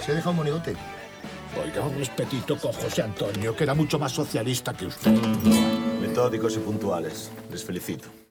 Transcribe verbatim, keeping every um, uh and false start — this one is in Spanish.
Se deja un monigote. Oiga, un respetito con José Antonio, que era mucho más socialista que usted. Metódicos y puntuales. Les felicito.